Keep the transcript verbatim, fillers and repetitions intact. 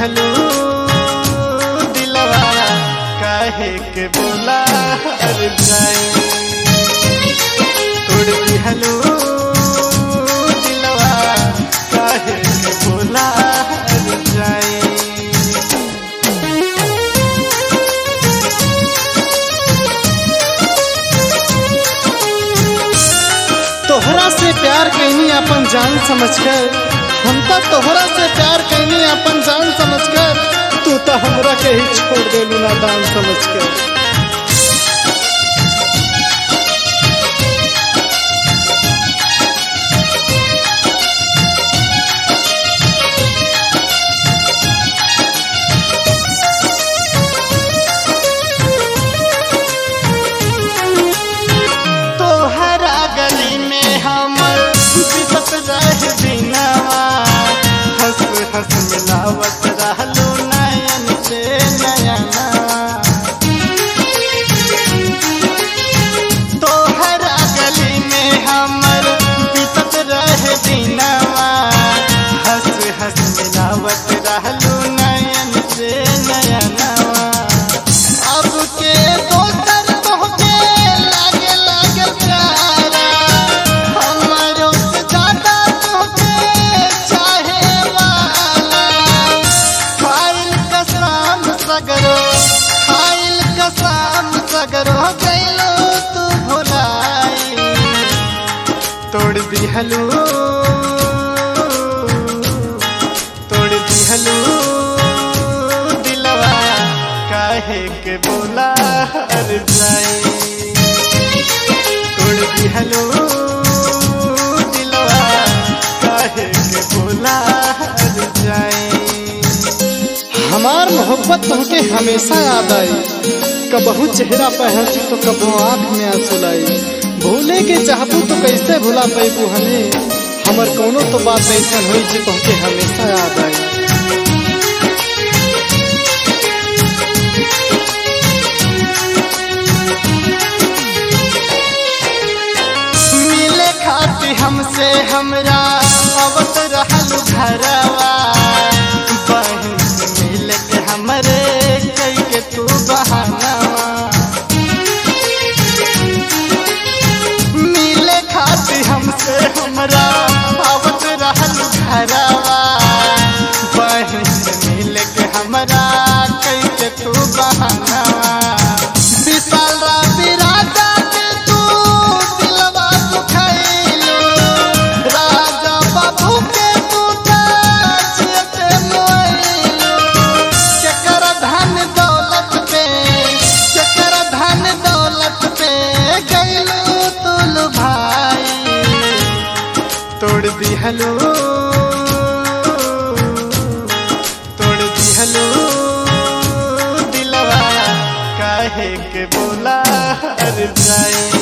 दिहलू दिलवा काहे के बोला हर जाए, तोड़ दिहलू दिलवा काहे के बोला हर जाए। तोहरा से प्यार कहनी अपन जान समझकर, हम तो तोहरा से प्यार कहनी अपन जान समझकर, तू तो हमरा के ही छोड़ दे नादान समझकर। तोहरा गली में हमर बिसत रह दिनवा, हंस हंस मिलावत रहलू नयन से नयना। तोहरा गली में हमर बिसत रह दिनवा, हंस हंस मिलावत रहलू नयन से नयनवा। अब के दोसर तोहके लागे लागे प्यारा, हमरो से ज्यादा तोहके चाहे वाला। खाइल कसम सगरो खाइल कसम सगरो गइलो तू भुलाई, तोड़ दिहलू तोड़ दिहलू दिलवा काहे के बोला हर जाए, तोड़ दिहलू दिलवा काहे के बोला हर जाए। हमार मोहब्बत तुमके हमेशा याद आई, कबहू चेहरा पहनची तो कबो आँख में आंसू लाई। भूले के चाहबू तो कैसे भुला पैबू हमें, हमर कोनो तो बात ऐसा हुई जो तुमके हमेशा याद आई। मिले खाती हमसे हमरा अवत रहल घरवा, बहन से मिल के हमरे कई के तू बहानवा। मिले खाती हमसे हमरा अवत रहल घरवा, बहन से मिल के हमरा कई के तू बहानवा। विशाल रावी राजा के तू दिलवा दुखैलू, राजा बाबू के तू ताजियते मोइलू। चकर धन दौलत पे चकर धन दौलत पे गइलू तुल भाई, तोड़ दिहलू तोड़ दिहलू दिलवा काहे के बोला हर जाए।